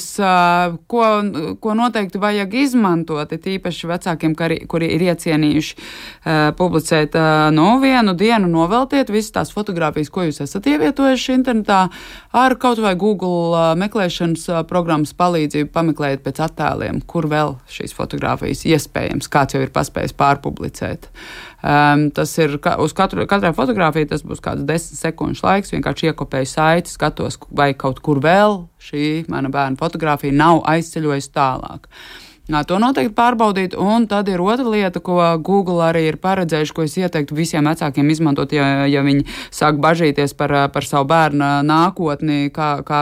ko noteikti vajag izmantot, tīpaši vecākiem, kuri ir iecienījuši publicēt vienu dienu, noveltiet visas tās fotogrāfijas, ko jūs esat ievietojuši internetā, ar kaut vai Google meklēšanas programmas palīdzību pameklējiet pēc attēliem, kur vēl šīs fotogrāfijas iespējams, kāds jau ir paspējis pārpublicēt. Tas ir uz katrai fotogrāfijai, tas būs kāds 10 sekundžu laiks, vienkārši iekopēju saiti, skatos, vai kaut kur vēl šī mana bērna fotogrāfija nav aizceļojusi tālāk. To noteikti pārbaudīt, un tad ir otra lieta, ko Google arī ir paredzējuši, ko es ieteiktu visiem vecākiem izmantot, ja viņi sāk bažīties par savu bērnu nākotni, kā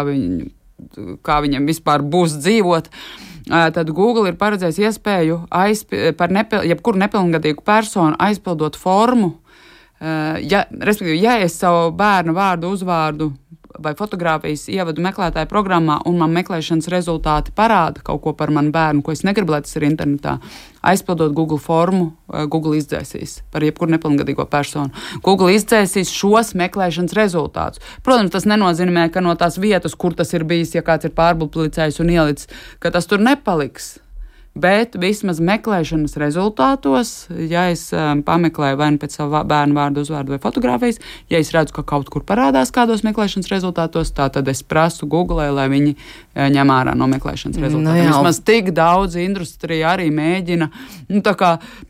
viņam vispār būs dzīvot. Tad Google ir paredzējis iespēju par jebkuru nepilngadīgu personu aizpildot formu. Respektīvi, ja es savu bērnu vārdu, uzvārdu vai fotogrāfijas ievadu meklētāju programmā un man meklēšanas rezultāti parāda kaut ko par manu bērnu, ko es negribu, lai tas ir internetā, aizpildot Google formu, Google izdzēsīs par jebkuru nepilngadīgo personu. Google izdzēsīs šos meklēšanas rezultātus. Protams, tas nenozīmē, ka no tās vietas, kur tas ir bijis, ja kāds ir pārpublicējis un ielicis, ka tas tur nepaliks. Bet vismaz meklēšanas rezultātos, ja es pameklēju vai nu pēc savu bērnu vārdu, uzvārdu vai fotogrāfijas, ja es redzu, ka kaut kur parādās kādos meklēšanas rezultātos, tad es prasu Google, lai viņi ņem ārā no meklēšanas rezultātiem. Vismaz tik daudz industrija arī mēģina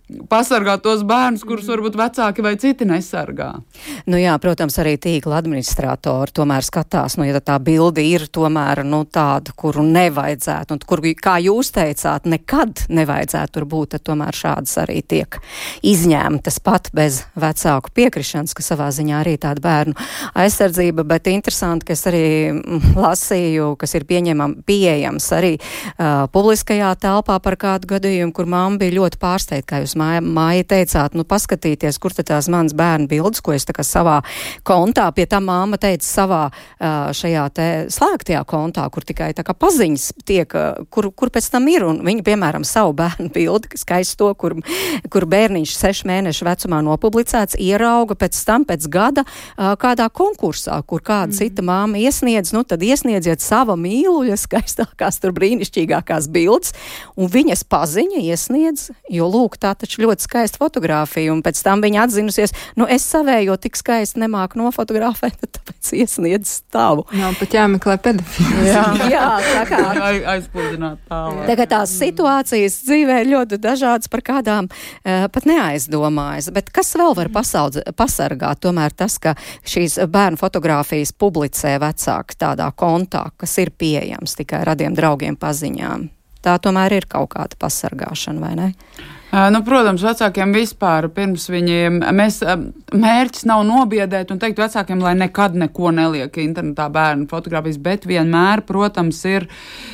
pasargāt tos bērnus, kurus varbūt vecāki vai citi nesargā. Nu jā, protams, arī tīkla administratori tomēr skatās, ja tā bilde ir tomēr, tāda, kuru nevajadzētu, un kur, kā jūs teicāt, nekad nevajadzētu tur būt, tad tomēr šādas arī tiek izņemtas pat bez vecāku piekrišanas, ka savā ziņā arī tāda bērnu aizsardzība, bet interesanti, ka es arī lasīju, kas ir pieejams arī publiskajā telpā par kādu gadījumu, kur mamma bija ļoti pārsteigta, kā jūs Māja teicāt, paskatīties, kur tad tās manas bērnu bildes, ko es tā kā savā kontā, pie tā mamma teica savā šajā te slēgtajā kontā, kur tikai tā kā paziņas tiek, kur pēc tam ir, un viņa, piemēram, savu bērnu bildi, skaisto, kur bērniņš 6 mēnešu vecumā nopublicēts, ierauga pēc tam, pēc gada, kādā konkursā, kur kāda cita mamma iesniedz, tad iesniedziet sava mīluļa, skaistākās tur brīnišķīgākās bildes, un viņas paziņa iesniedz, jo lūk, tā taču ļoti skaista fotogrāfija, un pēc tam viņa atzinusies, es savējo tik skaisti nemāku nofotografēt, tāpēc iesniedz tavu. Nav pat jāmeklē pedofils. Jā, tā kā aizpludināt tālāk. Tagad tās situācijas dzīvē ļoti dažādas, par kādām pat neaizdomājas, bet kas vēl var pasargāt? Tomēr tas, ka šīs bērnu fotogrāfijas publicē vecāki tādā kontā, kas ir pieejams tikai radiem draugiem paziņām. Tā tomēr ir kaut kāda pasargāšana, vai ne? Protams, vecākiem vispār pirms viņiem, mērķis nav nobiedēt un teikt vecākiem, lai nekad neko neliek internetā bērnu fotogrāfijas, bet vienmēr, protams, ir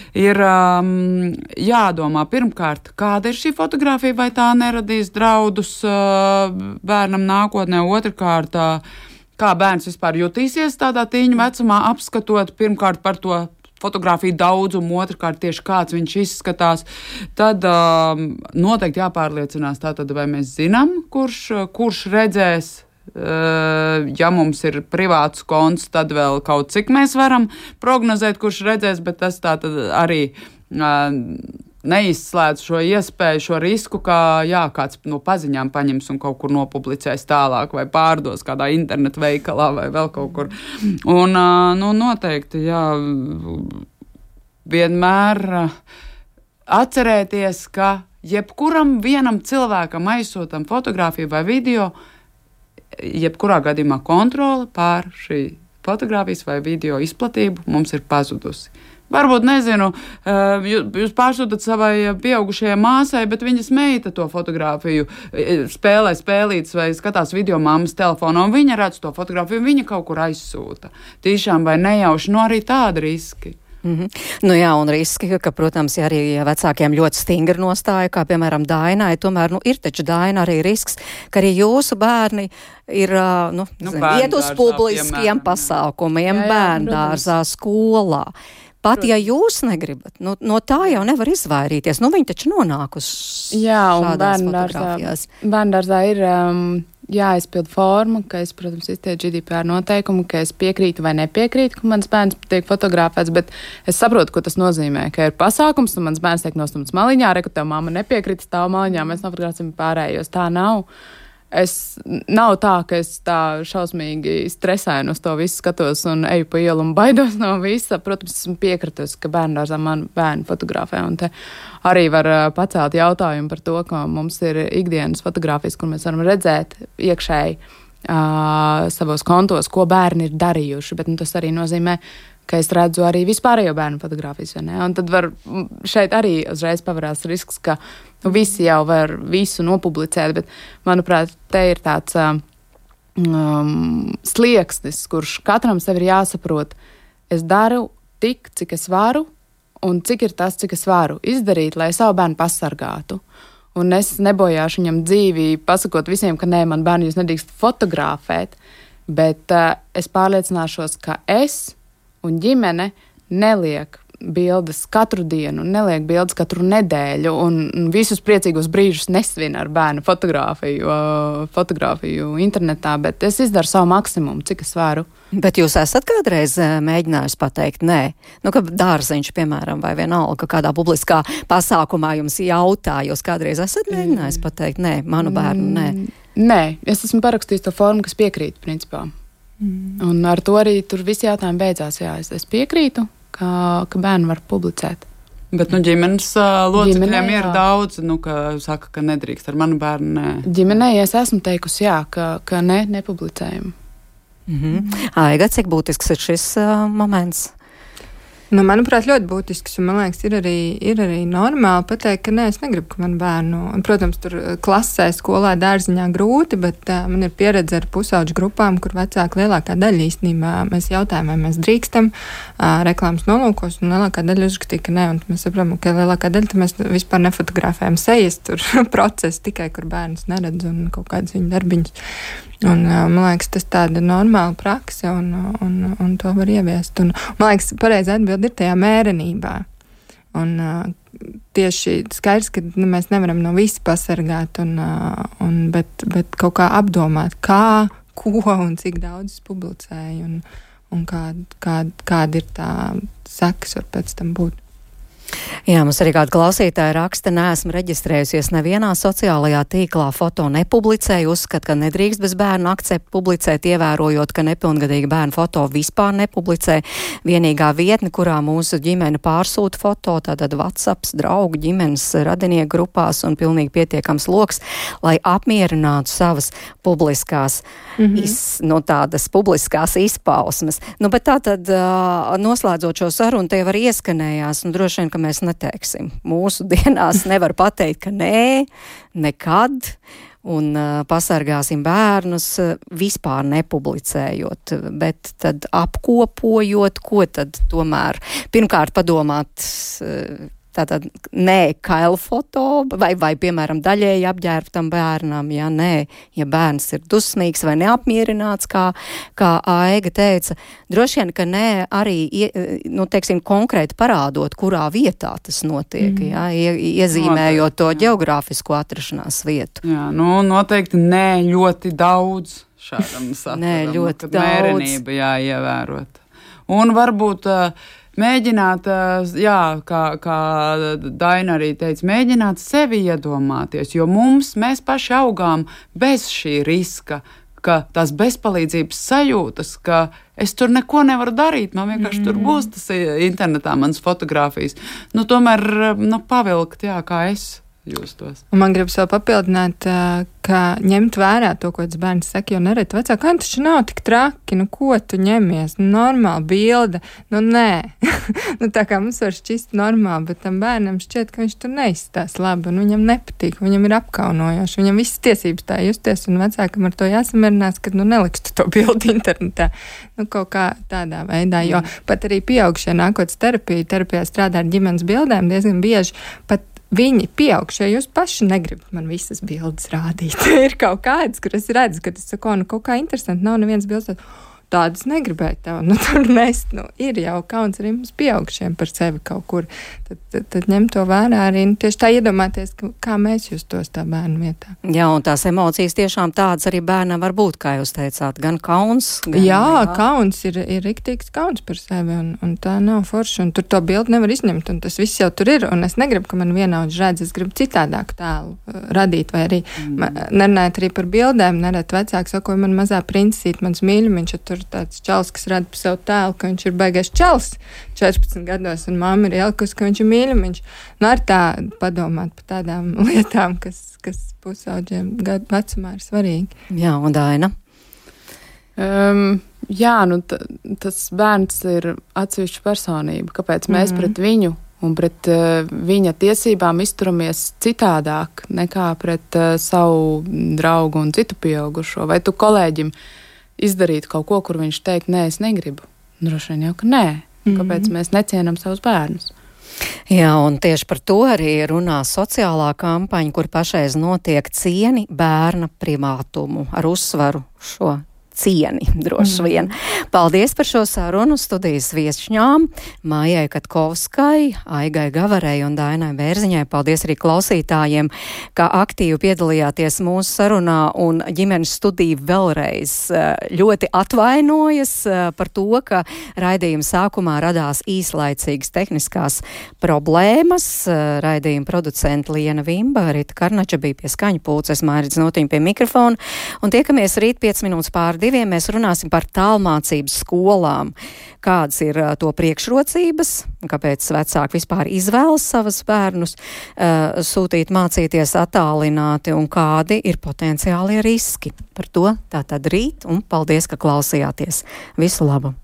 jādomā pirmkārt, kāda ir šī fotogrāfija, vai tā neradīs draudus bērnam nākotnē, otrkārt, kā bērns vispār jutīsies tādā tīņu vecumā, apskatot pirmkārt par to fotogrāfiju daudzumu, otrkārt tieši kāds viņš izskatās, tad noteikti jāpārliecinās tātad, vai mēs zinām, kurš redzēs, ja mums ir privāts konts, tad vēl kaut cik mēs varam prognozēt, kurš redzēs, bet tas tātad arī neizslēdz šo iespēju, šo risku, ka kāds no paziņām paņems un kaut kur nopublicēs tālāk vai pārdos kādā internetu veikalā vai vēl kaut kur. Un noteikti, vienmēr atcerēties, ka jebkuram vienam cilvēkam aizsūtam fotogrāfiju vai video, jebkurā gadījumā kontrole pār šī fotogrāfijas vai video izplatību mums ir pazudusi. Varbūt, nezinu, jūs pārsūtat savai pieaugušajai māsai, bet viņas meita to fotogrāfiju spēlē spēlītas vai skatās video mammas telefonā, un viņa redz to fotogrāfiju, un viņa kaut kur aizsūta. Tiešām vai nejauši, arī tādi riski. Un riski, ka, protams, arī vecākiem ļoti stingri nostāja, kā piemēram Dainai, tomēr, ir taču Daina arī risks, ka arī jūsu bērni ir, iet uz publiskiem pasākumiem, bērndārzā, skolā. Pat ja jūs negribat, no tā jau nevar izvairīties. Viņi taču nonāk uz šādās fotogrāfijās. Bērndārzā ir jāizpild forma, ka es, protams, izteicu GDPR noteikumu, ka es piekrītu vai nepiekrītu, ka mans bērns tiek fotografēts, bet es saprotu, ko tas nozīmē, ka ir pasākums, un mans bērns tiek nostumts maliņā, ka tev mamma nepiekrīt stāv maliņā, mēs nofotografēsim pārējos. Tā nav. Nav tā, ka es tā šausmīgi stresēju uz to visu skatos un eju pa ielu un baidos no visa. Protams, esmu piekritus, ka bērndārzā man bērni fotografē, un te arī var pacelt jautājumu par to, ka mums ir ikdienas fotogrāfijas, kur mēs varam redzēt iekšēji savos kontos, ko bērni ir darījuši, bet tas arī nozīmē, ka es redzu arī vispārējo bērnu fotogrāfijas, vai ne? Un tad šeit arī uzreiz pavarās risks, ka visi jau var visu nopublicēt, bet, manuprāt, te ir tāds slieksnis, kurš katram sev ir jāsaprot, es daru tik, cik es varu, un cik ir tas, cik es varu izdarīt, lai savu bērnu pasargātu. Un es nebojāšu viņam dzīvi, pasakot visiem, ka nē, man bērni jūs nedrīkst fotografēt, bet es pārliecināšos, ka es un ģimene neliek bildes katru dienu, neliek bildes katru nedēļu un visus priecīgos brīžus nesvin ar bērnu fotogrāfiju internetā, bet es izdaru savu maksimumu, cik es varu. Bet jūs esat kādreiz mēģinājusi pateikt nē? Ka dārziņš, piemēram, vai vienalga, kādā publiskā pasākumā jums jautā, jūs kādreiz esat mēģinājusi pateikt nē, manu bērnu nē? Nē, es esmu parakstījis to formu, kas piekrīt, principā. Un ar to arī tur visi jautājumi beidzās. Jā, es piekrītu, ka bērni var publicēt. Bet, ģimenes locekļiem ir daudz, ka saka, ka nedrīkst ar manu bērnu, nē. Ģimenei es esmu teikusi, jā, ka nepublicējam. Aiga, cik būtisks ir šis moments? Manuprāt, ļoti būtisks, un man liekas, ir arī normāli pateikt, ka nē, es negribu, ka man bērnu, un, protams, tur klasē, skolā, dārziņā grūti, bet man ir pieredze ar pusauģu grupām, kur vecāki lielākā daļa īstenībā mēs jautājam, vai mēs drīkstam reklāmas nolūkos, un lielākā daļa uzskatīja, ka nē, un mēs saprotam, ka lielākā daļa, mēs vispār nefotografējam sejas, tur procesu tikai, kur bērnus neredz un kaut kādas viņa darbiņas. Un, man liekas, tas tāda normāla prakse, un to var ieviest. Un, man liekas, pareizi atbild ir tajā mērenībā. Un tieši skaidrs, ka mēs nevaram no visi pasargāt, bet kaut kā apdomāt, kā, ko un cik daudz es publicēju, un kāda ir tā sekas var pēc tam būt. Jā, mums arī kāda klausītāja raksta, neesmu reģistrējusies nevienā sociālajā tīklā, foto nepublicēju, uzskat, ka nedrīkst bez bērnu akceptu publicēt, ievērojot, ka nepilngadīga bērnu foto vispār nepublicē. Vienīgā vietne, kurā mūsu ģimene pārsūta foto, tātad WhatsApps, draugu ģimenes radinieku grupās un pilnīgi pietiekams loks, lai apmierinātu savas publiskās, tādas publiskās izpausmes. Bet tātad, noslēdzot šo sarunu, tie var ieskanējās, un droši vien, ka mēs neteiksim. Mūsu dienās nevar pateikt, ka nē, nekad, un pasargāsim bērnus vispār nepublicējot, bet tad apkopojot, ko tad tomēr pirmkārt padomāt, tātad nē kailfoto, vai piemēram daļēji apģērbtam bērnam, ja nē, ja bērns ir dusmīgs vai neapmierināts, kā Aiga teica, droši vien, ka nē arī, konkrēti parādot, kurā vietā tas notiek, iezīmējot to geogrāfisko atrašanās vietu. Jā, noteikti nē ļoti daudz šādam saturam. Nē, ļoti daudz. Mērenība jāievērot. Un varbūt mēģināt, kā Daina arī teica, mēģināt sevi iedomāties, jo mēs paši augām bez šī riska, ka tās bezpalīdzības sajūtas, ka es tur neko nevaru darīt, man vienkārši tur būs tas internetā manas fotogrāfijas. Tomēr, pavilkt, kā es jūstos. Un man gribas vēl papildināt, ka ņemt vērā to, ko tas bērns saka, jo nereti vecāki, taču nav tik traki, ko tu ņemies, normāla bilde, nē. Tā kā mums var šķist normāli, bet tam bērnam šķiet, ka viņš tur neizstās labi, un viņam nepatīk, viņam ir apkaunojoši, viņam visas tiesības tā justies, un vecākam ar to jāsamierinās, ka nelikstu to bildi internetā. Kaut kā tādā veidā, jo pat arī pieaugšie nākotnes terapijā strādā ar ģimenes bildēm diezgan bieži, pat viņi pieaugšie, jūs paši negribat man visas bildes rādīt. Ir kaut kādas, kur es redzu, ka tas saka, kaut kā interesanti, nav nevienas bildes, tādas negribēju tev, tur nest, ir jau kauns arī mums pieaugšiem par sevi kaut kur, tad ņem to vērā arī, tieši tā iedomāties, kā mēs justos tā bērnu vietā. Jā, un tās emocijas tiešām tādas arī bērnam var būt, kā jūs teicāt, gan kauns, gan... Jā, kauns ir riktīgs kauns par sevi, un tā nav forša, un tur to bildi nevar izņemt, un tas viss jau tur ir, un es negribu, ka man vienaudž redz, es gribu citādāk tēlu radīt, vai arī, nerunājot arī par bildēm, nerēt vecāki sako, man mazā princesīt, mans mīļumiņš, tur tāds čals, kas rada par savu tēlu, ka viņš ir baigais čals 14 gados, un mamma ir ielikusi, ka viņš ir mīļumiņš. Ar tā padomāt par tādām lietām, kas pusauģiem gadu vecumā ir svarīgi. Jā, un Daina? Tas bērns ir atsevišķa personība. Kāpēc mēs pret viņu un pret viņa tiesībām izturamies citādāk nekā pret savu draugu un citu pieaugušo? Vai tu kolēģim izdarīt kaut ko, kur viņš teikt, nē, es negribu. Droši vien jau, ka nē. Kāpēc mēs necienam savus bērnus? Jā, un tieši par to arī runā sociālā kampaņa, kur pašreiz notiek cieni bērna privātumu ar uzsvaru šo cieni, droši vien. Paldies par šo sarunu studijas viesņām Mājai Katkovskai, Aigai Gavarei un Dainai Bērziņai. Paldies arī klausītājiem, kā aktīvi piedalījāties mūsu sarunā, un ģimenes studija vēlreiz ļoti atvainojas par to, ka raidījuma sākumā radās īslaicīgas tehniskās problēmas. Raidījuma producenta Liena Vimba, Rita Karnača bija pie skaņa pulces, Mairits Notiņa pie mikrofona, un tiekamies rīt 5 minūtes pār 2 mēs runāsim par tālmācības skolām. Kādas ir to priekšrocības, kāpēc vecāki vispār izvēlas savus bērnus sūtīt mācīties attālināti un kādi ir potenciālie riski. Par to tātad rīt un paldies, ka klausījāties. Visu labu!